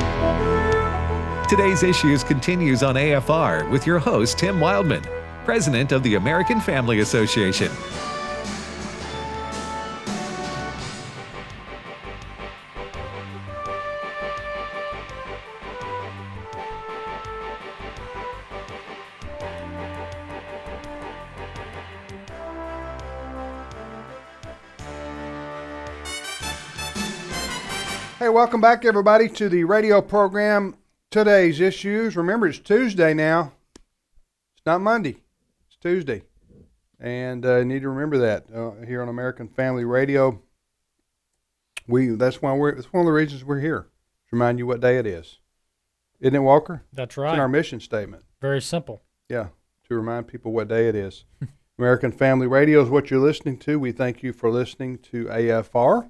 Today's Issues continues on AFR with your host, Tim Wildman, President of the American Family Association. Hey, welcome back, everybody, to the radio program, Today's Issues. Remember, it's Tuesday now. It's not Monday. It's Tuesday. And you need to remember that here on American Family Radio. It's one of the reasons we're here, to remind you what day it is. Isn't it, Walker? That's right. It's in our mission statement. Very simple. Yeah, to remind people what day it is. American Family Radio is what you're listening to. We thank you for listening to AFR.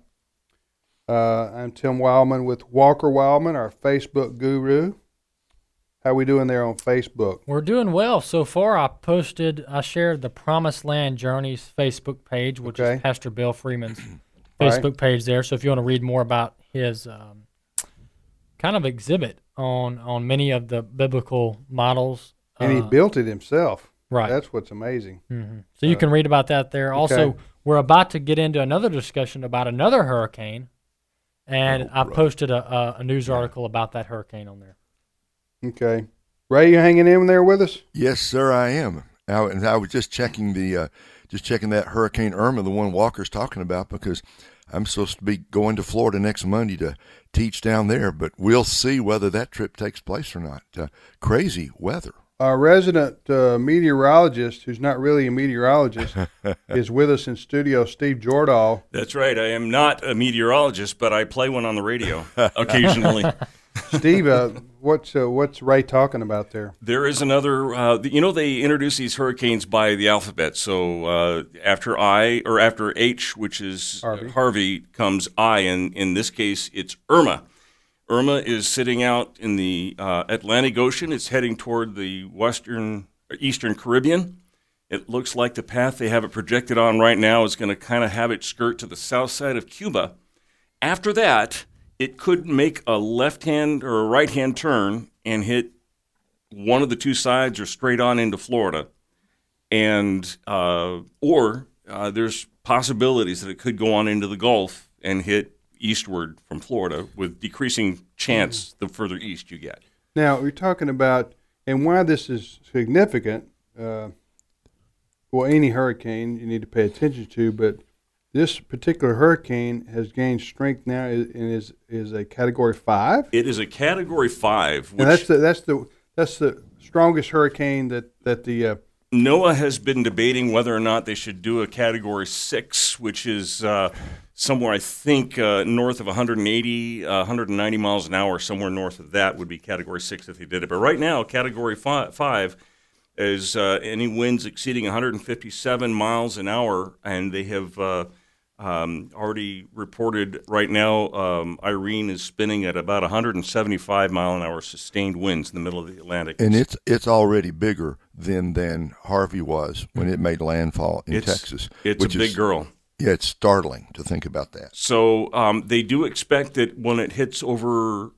I'm Tim Wildman with Walker Wildman, our Facebook guru. How are we doing there on Facebook? We're doing well so far. I shared the Promised Land Journeys Facebook page, which is Pastor Bill Freeman's Facebook page there. So if you want to read more about his kind of exhibit on many of the biblical models. And he built it himself. Right. That's what's amazing. Mm-hmm. So you can read about that there. Also, we're about to get into another discussion about another hurricane. And I posted a news article about that hurricane on there. Okay. Ray, you hanging in there with us? Yes, sir, I am. And I was just checking that Hurricane Irma, the one Walker's talking about, because I'm supposed to be going to Florida next Monday to teach down there, but we'll see whether that trip takes place or not. Crazy weather. Our resident meteorologist, who's not really a meteorologist, is with us in studio, Steve Jordahl. That's right. I am not a meteorologist, but I play one on the radio occasionally. Steve, what's Ray talking about there? There is another, they introduce these hurricanes by the alphabet. So after H, which is Harvey, comes I, and in this case, it's Irma. Irma is sitting out in the Atlantic Ocean. It's heading toward the eastern Caribbean. It looks like the path they have it projected on right now is going to kind of have it skirt to the south side of Cuba. After that, it could make a left-hand or a right-hand turn and hit one of the two sides or straight on into Florida. And or there's possibilities that it could go on into the Gulf and hit eastward from Florida, with decreasing chance the further east you get. Now, we're talking about, and why this is significant, any hurricane you need to pay attention to, but this particular hurricane has gained strength now and is a Category 5? It is a Category 5. And that's the strongest hurricane that the NOAA has been debating whether or not they should do a Category 6, which is somewhere, I think, north of 190 miles an hour. Somewhere north of that would be Category 6 if they did it. But right now, Category 5 is any winds exceeding 157 miles an hour, and they have already reported right now Irene is spinning at about 175 mile an hour sustained winds in the middle of the Atlantic. And it's already bigger than Harvey was when it made landfall in Texas. It's a big girl. Yeah, it's startling to think about that. So they do expect that when it hits over,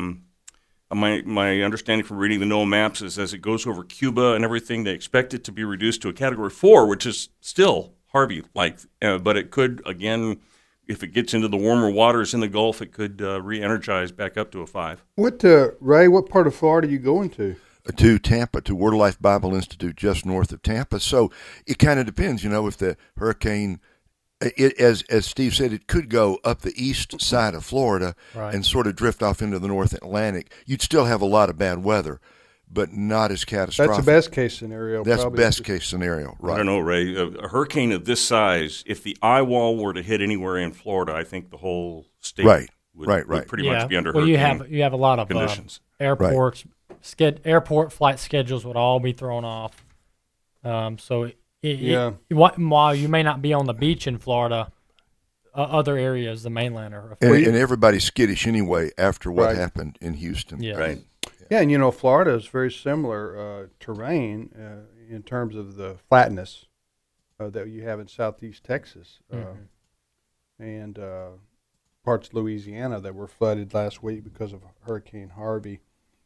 my understanding from reading the NOAA maps is as it goes over Cuba and everything, they expect it to be reduced to a Category 4, which is still Harvey-like. But it could, again, if it gets into the warmer waters in the Gulf, it could re-energize back up to a 5. Ray, what part of Florida are you going to? To Tampa, to Word of Life Bible Institute, just north of Tampa. So it kind of depends, if the hurricane... as Steve said, it could go up the east side of Florida and sort of drift off into the North Atlantic. You'd still have a lot of bad weather, but not as catastrophic. That's the best case scenario. That's best case scenario, right? I don't know, Ray. A hurricane of this size, if the eye wall were to hit anywhere in Florida, I think the whole state would pretty much be under hurricane you have a lot of conditions. Airports, airport flight schedules would all be thrown off. While you may not be on the beach in Florida, other areas, the mainland, are affected. And everybody's skittish anyway after what happened in Houston. Yeah. Right. Yeah, and Florida is very similar terrain in terms of the flatness that you have in southeast Texas. And parts of Louisiana that were flooded last week because of Hurricane Harvey.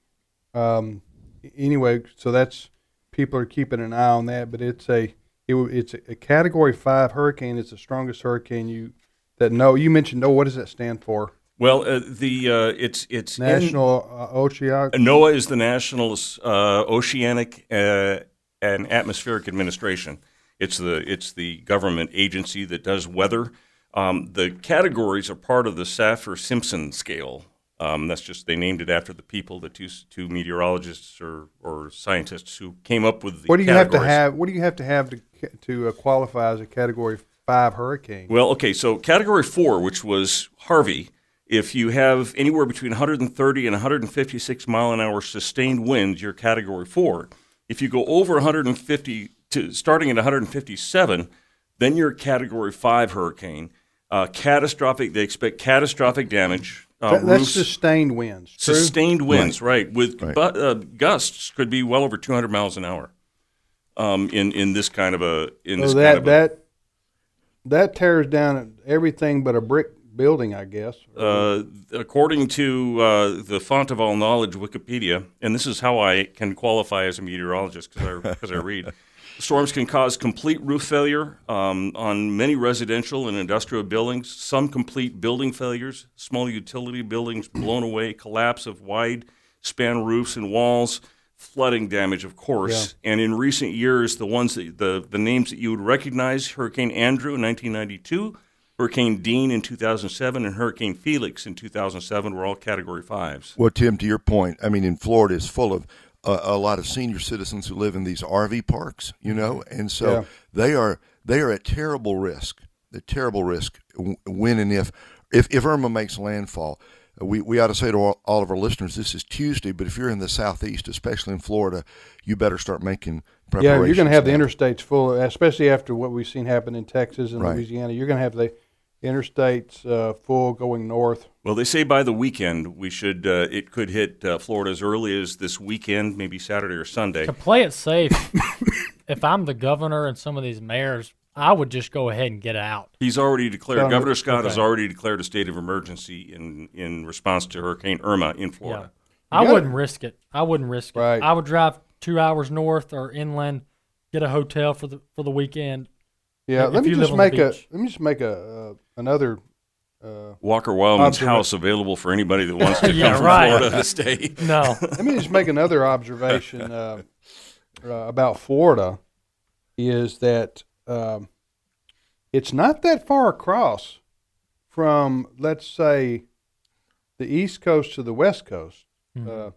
Anyway, so that's people are keeping an eye on that, but it's a Category 5 hurricane. It's the strongest hurricane you mentioned. What does that stand for? Well, it's National Oceanic. NOAA is the National Oceanic and Atmospheric Administration. It's the government agency that does weather. The categories are part of the Saffir-Simpson scale. That's just they named it after the people, the two meteorologists or scientists who came up with the What do you categories. What do you have to have to qualify as a Category 5 hurricane? Well, okay, so Category 4, which was Harvey, if you have anywhere between 130 and 156 mile an hour sustained winds, you're Category 4. If you go over 150 starting at 157, then you're a Category 5 hurricane. They expect catastrophic damage. That's sustained winds. True? Sustained winds, right? With gusts could be well over 200 miles an hour. In this kind of a that tears down everything but a brick building, I guess. According to the font of all knowledge, Wikipedia, and this is how I can qualify as a meteorologist because I read. Storms can cause complete roof failure on many residential and industrial buildings, some complete building failures, small utility buildings blown away, collapse of wide-span roofs and walls, flooding damage, of course. Yeah. And in recent years, the names that you would recognize, Hurricane Andrew in 1992, Hurricane Dean in 2007, and Hurricane Felix in 2007 were all Category 5s. Well, Tim, to your point, I mean, in Florida is full of a lot of senior citizens who live in these RV parks, and so they are at terrible risk. When and if Irma makes landfall, we ought to say to all of our listeners, this is Tuesday, but if you're in the Southeast, especially in Florida, you better start making preparations. Yeah, you're going to have the interstates full, especially after what we've seen happen in Texas and Louisiana. You're going to have the interstates full going north. Well, they say by the weekend it could hit Florida as early as this weekend, maybe Saturday or Sunday. To play it safe, if I'm the governor and some of these mayors, I would just go ahead and get out. He's already declared. Governor Scott has already declared a state of emergency in response to Hurricane Irma in Florida. Yeah. I wouldn't risk it. I would drive 2 hours north or inland, get a hotel for the weekend. Yeah, let me just make another Walker Wildman's house available for anybody that wants to come from Florida to stay. No. Let me just make another observation about Florida is that it's not that far across from, let's say, the East Coast to the West Coast. You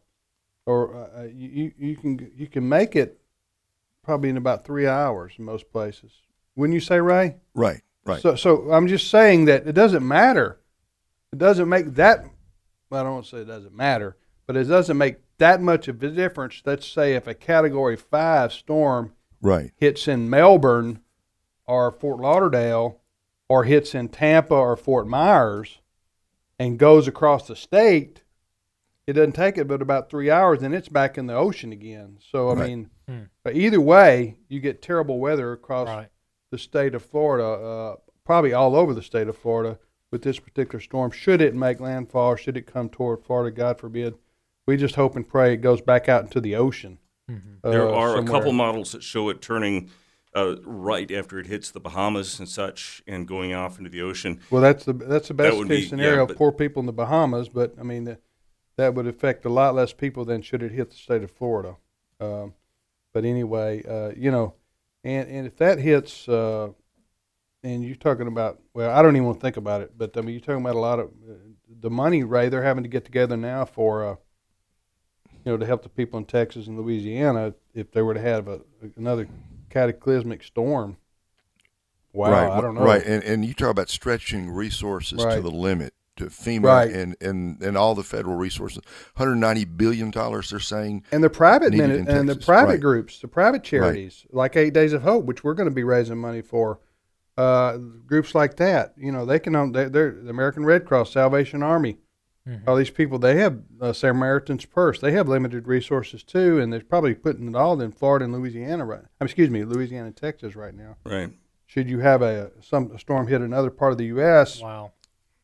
can make it probably in about 3 hours in most places. Wouldn't you say, Ray? Right. So I'm just saying that it doesn't matter. It doesn't make that. Well, I don't want to say it doesn't matter, but it doesn't make that much of a difference. Let's say if a Category 5 storm hits in Melbourne or Fort Lauderdale, or hits in Tampa or Fort Myers, and goes across the state, it doesn't take it but about 3 hours, and it's back in the ocean again. So I mean, either way, you get terrible weather across the state of Florida, probably all over the state of Florida with this particular storm. Should it make landfall, or should it come toward Florida, God forbid, we just hope and pray it goes back out into the ocean. There are a couple models that show it turning right after it hits the Bahamas and such, and going off into the ocean. Well, that's the best case scenario. Poor people in the Bahamas, but I mean that would affect a lot less people than should it hit the state of Florida. But anyway, and if that hits, and you're talking about, well, I don't even want to think about it, but I mean you're talking about a lot of the money, Ray. They're having to get together now for to help the people in Texas and Louisiana if they were to have another cataclysmic storm. Wow, I don't know. Right, and you talk about stretching resources to the limit, to FEMA and all the federal resources. $190 billion, they're saying. And the private and the private groups, the private charities, like 8 Days of Hope, which we're going to be raising money for. Groups like that, they can. They're the American Red Cross, Salvation Army. All these people, they have Samaritan's Purse. They have limited resources too, and they're probably putting it all in Florida and Louisiana Louisiana and Texas right now. Right. Should you have a storm hit another part of the U.S.,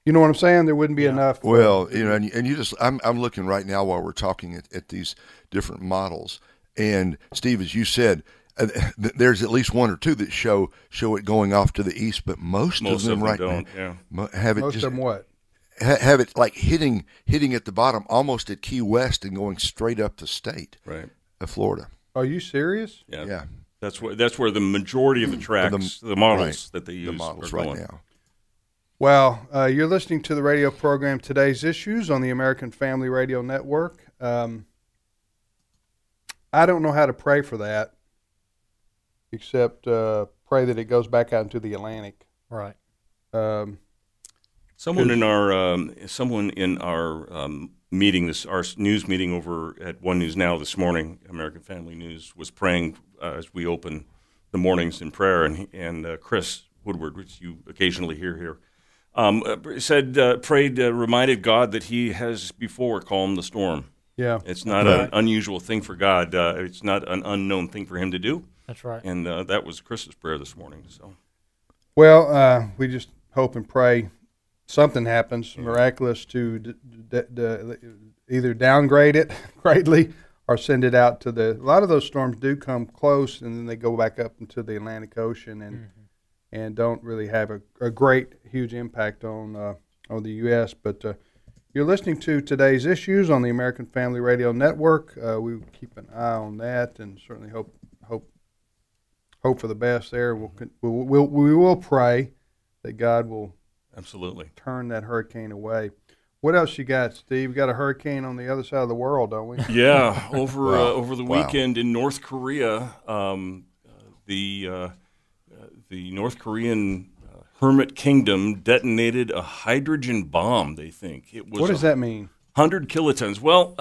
You know what I'm saying? There wouldn't be enough. Well, and you just, I'm looking right now while we're talking at these different models. And Steve, as you said, there's at least one or two that show it going off to the east, but most of them right don't, now have it. Most just, of them what? Have it like hitting at the bottom, almost at Key West, and going straight up the state of Florida. Are you serious? Yeah. That's where the majority of the tracks, the models that they use, the models are right going. now. Well, you're listening to the radio program Today's Issues on the American Family Radio Network. I don't know how to pray for that, except pray that it goes back out into the Atlantic. Right. Someone in our meeting, our news meeting over at One News Now this morning, American Family News, was praying as we open the mornings in prayer, and Chris Woodward, which you occasionally hear here, prayed, reminded God that He has before calmed the storm. Yeah, it's not an unusual thing for God. It's not an unknown thing for Him to do. That's right. And that was Chris's prayer this morning. So, well, we just hope and pray something happens miraculous to either downgrade it greatly or send it out to a lot of those storms do come close and then they go back up into the Atlantic Ocean and don't really have a great, huge impact on the U.S. But you're listening to Today's Issues on the American Family Radio Network. We keep an eye on that and certainly hope for the best there. We will pray that God will absolutely turn that hurricane away. What else you got, Steve? We got a hurricane on the other side of the world, don't we? Yeah, over the weekend in North Korea, the North Korean Hermit Kingdom detonated a hydrogen bomb. They think it was. What does that mean? 100 kilotons. Well,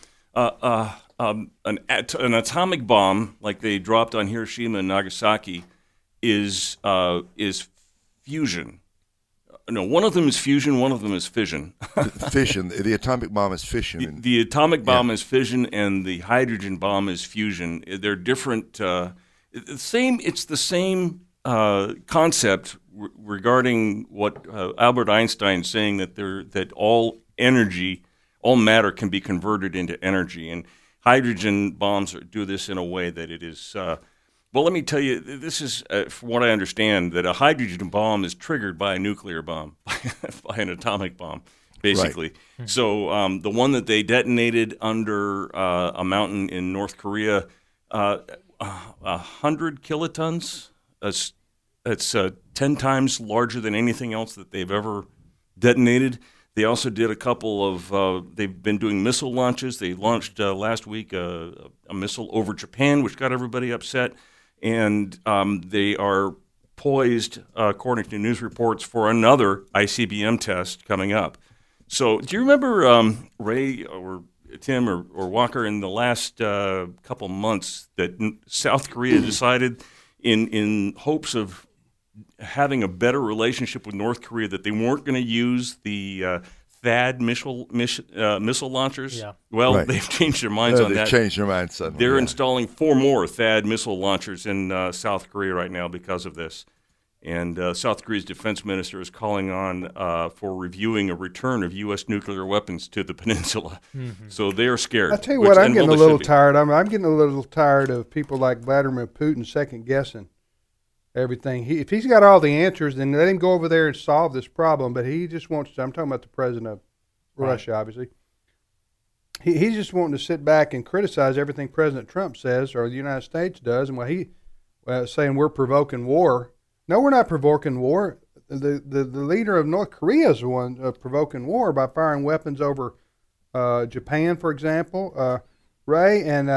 an atomic bomb like they dropped on Hiroshima and Nagasaki is fusion. No, one of them is fusion, one of them is fission. Fission. The atomic bomb is fission. The atomic bomb is fission, and the hydrogen bomb is fusion. They're different. It's the same concept regarding what Albert Einstein is saying, that all energy, all matter can be converted into energy, and hydrogen bombs do this in a way that it is. Well, let me tell you, this is, from what I understand, that a hydrogen bomb is triggered by a nuclear bomb, by an atomic bomb, basically. Right. So the one that they detonated under a mountain in North Korea, 100 kilotons, it's 10 times larger than anything else that they've ever detonated. They also did a couple of, they've been doing missile launches. They launched last week a missile over Japan, which got everybody upset. And they are poised, according to news reports, for another ICBM test coming up. So do you remember, Ray or Tim or Walker, in the last couple months that South Korea decided in hopes of having a better relationship with North Korea that they weren't going to use the THAAD missile launchers? Yeah. Well, right. They've changed their minds on that. They've changed their minds suddenly. They're installing 4 more THAAD missile launchers in South Korea right now because of this. And South Korea's defense minister is calling on for reviewing a return of U.S. nuclear weapons to the peninsula. Mm-hmm. So they are scared. I tell you what, I'm getting a little tired. I'm getting a little tired of people like Vladimir Putin second-guessing everything. If he's got all the answers, then let him go over there and solve this problem. But he just wants to. I'm talking about the president of Russia, obviously. He's just wanting to sit back and criticize everything President Trump says or the United States does, and saying we're provoking war. No, we're not provoking war. The leader of North Korea is the one provoking war by firing weapons over Japan, for example. Ray, and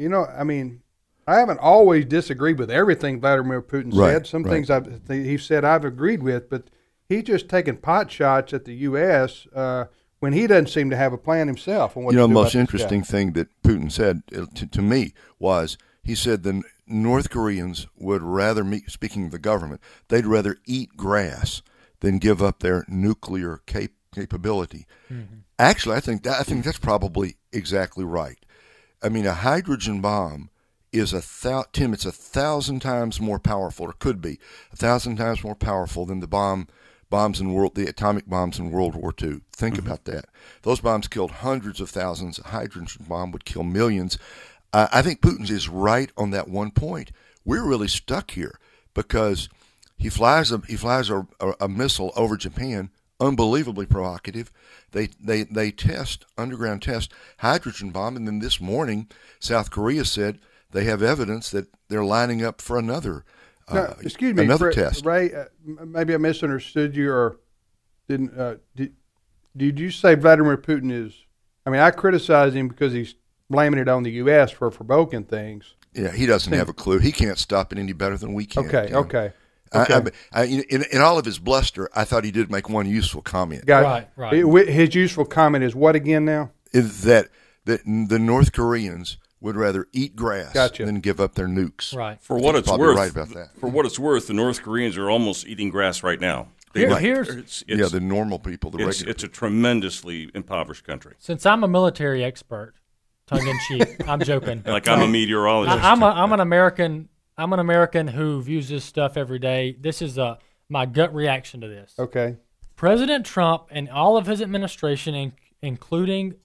I haven't always disagreed with everything Vladimir Putin said. Some things he said I've agreed with, but he's just taking pot shots at the U.S. When he doesn't seem to have a plan himself. On what the most interesting thing that Putin said to me was he said the North Koreans would rather, speaking of the government, they'd rather eat grass than give up their nuclear capability. Mm-hmm. Actually, I think that's probably exactly right. I mean, a hydrogen bomb is it's 1,000 times more powerful, or could be 1,000 times more powerful than the bomb the atomic bombs in World War II. Think about that. Those bombs killed hundreds of thousands. A hydrogen bomb would kill millions. I think Putin is right on that one point. We're really stuck here because he flies a missile over Japan, unbelievably provocative. They test, underground test, hydrogen bomb, and then this morning South Korea said they have evidence that they're lining up for another excuse me, another test. Ray, maybe I misunderstood you or didn't. Did you say Vladimir Putin is? I mean, I criticize him because he's blaming it on the U.S. for provoking things. Yeah, he doesn't have a clue. He can't stop it any better than we can. Okay. In all of his bluster, I thought he did make one useful comment. Right. His useful comment is what again now? Is that the North Koreans would rather eat grass than give up their nukes. Right. For what it's worth, right about that. For what it's worth, the North Koreans are almost eating grass right now. The normal people, the regular. It's a tremendously impoverished country. Since I'm a military expert, tongue in cheek, I'm joking. Like I'm a meteorologist. I'm an American. I'm an American who views this stuff every day. This is my gut reaction to this. Okay. President Trump and all of his administration, including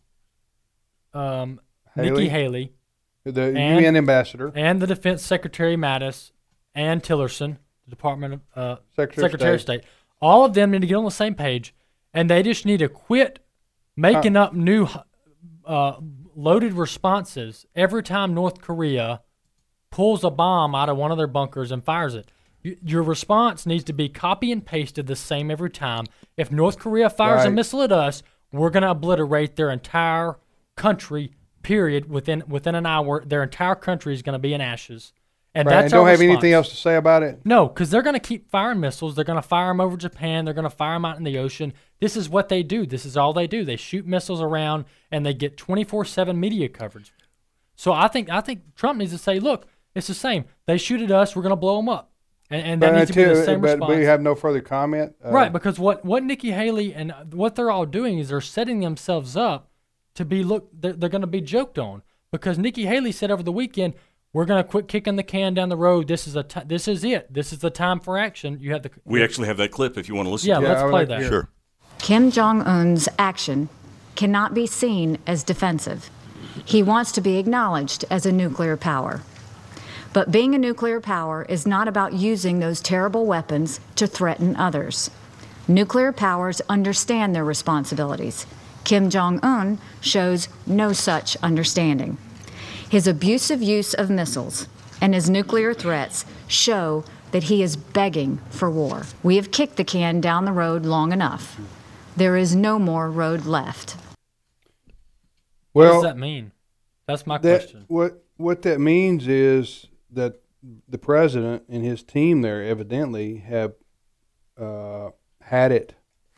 Nikki Haley, the UN ambassador, and the Defense Secretary Mattis, and Tillerson, the Department of Secretary of State, all of them need to get on the same page, and they just need to quit making up new loaded responses every time North Korea pulls a bomb out of one of their bunkers and fires it. Your response needs to be copy and pasted the same every time. If North Korea fires a missile at us, we're going to obliterate their entire country, period. Within an hour, their entire country is going to be in ashes. And that's and don't our have response. anything else to say about it? No, because they're going to keep firing missiles. They're going to fire them over Japan. They're going to fire them out in the ocean. This is what they do. This is all they do. They shoot missiles around, and they get 24/7 media coverage. So I think Trump needs to say, look, it's the same. They shoot at us. We're going to blow them up. And that needs to be the same response. But we have no further comment? Right, because what Nikki Haley and what they're all doing is they're setting themselves up to be, they're going to be joked on. Because Nikki Haley said over the weekend, we're going to quit kicking the can down the road. This is it. This is the time for action. We actually have that clip if you want to listen to it. Yeah, let's play that. Sure. Kim Jong-un's action cannot be seen as defensive. He wants to be acknowledged as a nuclear power. But being a nuclear power is not about using those terrible weapons to threaten others. Nuclear powers understand their responsibilities. Kim Jong-un shows no such understanding. His abusive use of missiles and his nuclear threats show that he is begging for war. We have kicked the can down the road long enough. There is no more road left. What does that mean? That's my question. What that means is that the president and his team there evidently have had it,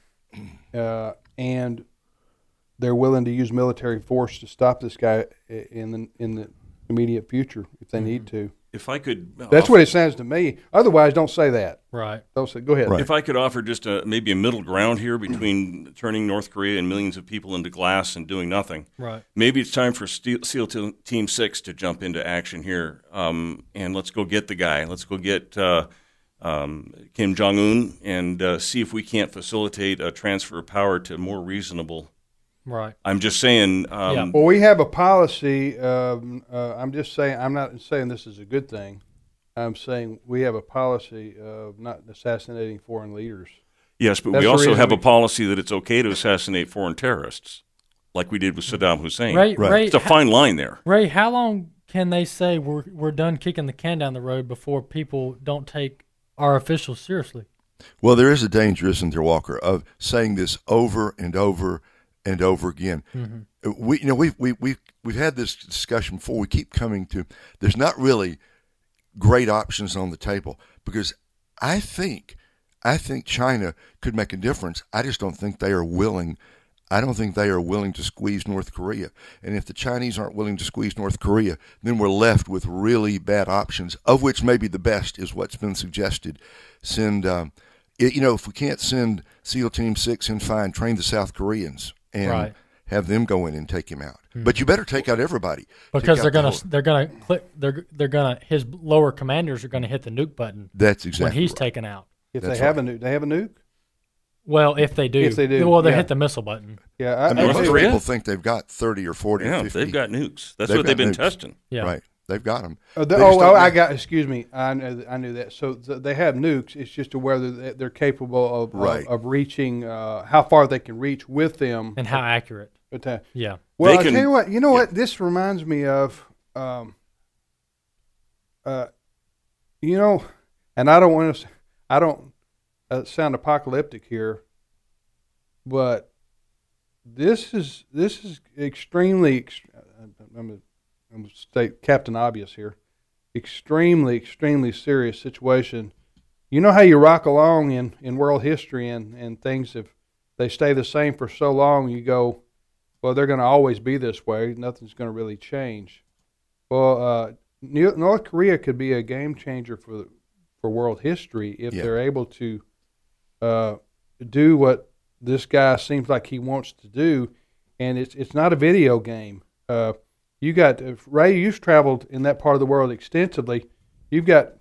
and they're willing to use military force to stop this guy in the immediate future if they need to. If I could, that's what it sounds to me. Otherwise, don't say that. Right. Don't say. Go ahead. Right. If I could offer just maybe a middle ground here between turning North Korea and millions of people into glass and doing nothing. Right. Maybe it's time for SEAL Team 6 to jump into action here, and let's go get the guy. Let's go get Kim Jong-un and see if we can't facilitate a transfer of power to more reasonable. Right. I'm just saying. Well, we have a policy. I'm just saying. I'm not saying this is a good thing. I'm saying we have a policy of not assassinating foreign leaders. Yes, but we also have a policy that it's okay to assassinate foreign terrorists, like we did with Saddam Hussein. Right. It's a fine line there. Ray, how long can they say we're done kicking the can down the road before people don't take our officials seriously? Well, there is a danger, isn't there, Walker, of saying this over and over and over again. Mm-hmm. We've had this discussion before. We keep coming to there's not really great options on the table because I think China could make a difference. I just don't think they are willing. I don't think they are willing to squeeze North Korea. And if the Chinese aren't willing to squeeze North Korea, then we're left with really bad options, of which maybe the best is what's been suggested. Send, if we can't send SEAL Team 6 in, fine, train the South Koreans and have them go in and take him out. Mm-hmm. But you better take out everybody because they're gonna his lower commanders are gonna hit the nuke button. That's exactly when he's right. taken out. If they have a nuke, they have a nuke. Well, if they do. Well, they hit the missile button. Yeah, most people think they've got 30 or 40 or 50. They've got nukes. That's what they've been testing. Yeah. Right. They've got them. Excuse me. I knew that. So they have nukes. It's just whether they're capable of reaching, how far they can reach with them. And how accurate. But, yeah. Well, I'll tell you what. You know what? This reminds me of, and I don't want to sound apocalyptic here, but this is extremely. I'm going to state Captain Obvious here. Extremely, extremely serious situation. You know how you rock along in world history and things, if they stay the same for so long, you go, well, they're going to always be this way. Nothing's going to really change. Well, North Korea could be a game changer for world history if they're able to do what this guy seems like he wants to do, and it's not a video game. You got Ray. You've traveled in that part of the world extensively. You've got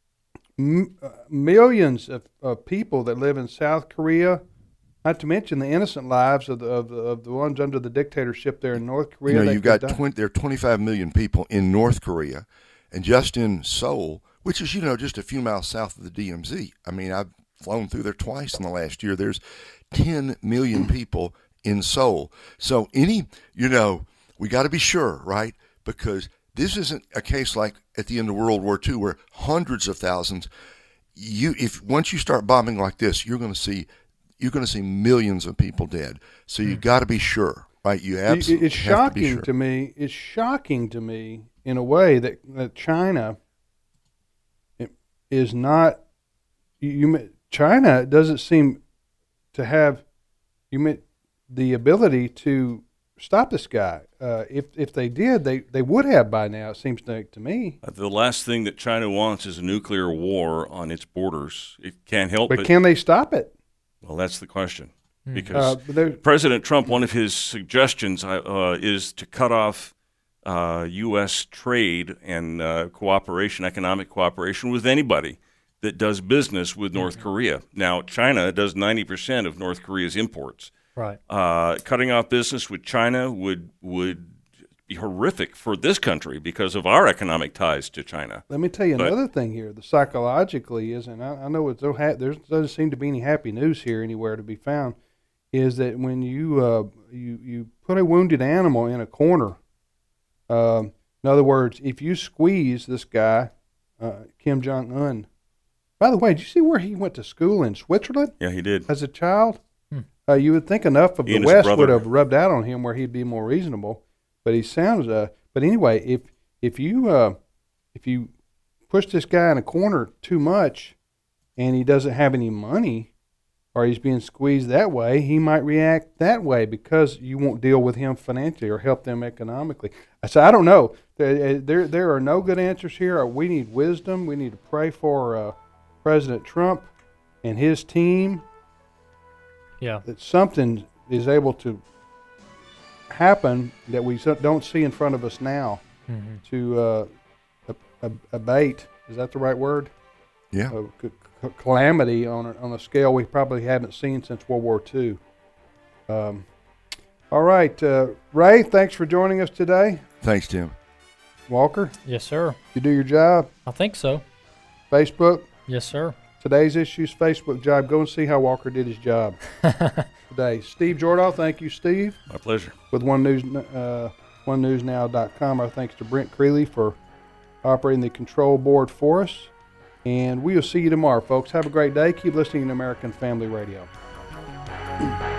millions of people that live in South Korea. Not to mention the innocent lives of the ones under the dictatorship there in North Korea. You've got there are 25 million people in North Korea, and just in Seoul, which is just a few miles south of the DMZ. I mean, I've flown through there twice in the last year. There's 10 million people in Seoul. So we got to be sure, right? Because this isn't a case like at the end of World War II where hundreds of thousands. Once you start bombing like this, you're going to see millions of people dead. So you got to be sure, right? You absolutely it's shocking have to be sure. to me. It's shocking to me in a way that China is not. China doesn't seem to have the ability to stop this guy. If they did, they would have by now, it seems to me. The last thing that China wants is a nuclear war on its borders. It can't help it. But can they stop it? Well, that's the question. Because President Trump, one of his suggestions is to cut off U.S. trade and economic cooperation with anybody that does business with North Korea. Now, China does 90% of North Korea's imports. Right. Cutting off business with China would be horrific for this country because of our economic ties to China. Let me tell you another thing here. The psychologically is, and I know there doesn't seem to be any happy news here anywhere to be found, is that when you put a wounded animal in a corner, in other words, if you squeeze this guy, Kim Jong-un. By the way, did you see where he went to school in Switzerland? Yeah, he did. As a child? You would think enough of the West would have rubbed out on him where he'd be more reasonable, but he sounds. But anyway, if you push this guy in a corner too much, and he doesn't have any money, or he's being squeezed that way, he might react that way because you won't deal with him financially or help them economically. So I don't know. There are no good answers here. We need wisdom. We need to pray for President Trump and his team. Yeah. That something is able to happen that we don't see in front of us now to abate. Is that the right word? Yeah. Calamity on a scale we probably haven't seen since World War II. All right. Ray, thanks for joining us today. Thanks, Tim. Walker? Yes, sir. You do your job? I think so. Facebook? Yes, sir. Today's Issues Facebook job. Go and see how Walker did his job today. Steve Jordahl, thank you, Steve. My pleasure. With OneNewsNow.com. Our thanks to Brent Creeley for operating the control board for us. And we will see you tomorrow, folks. Have a great day. Keep listening to American Family Radio.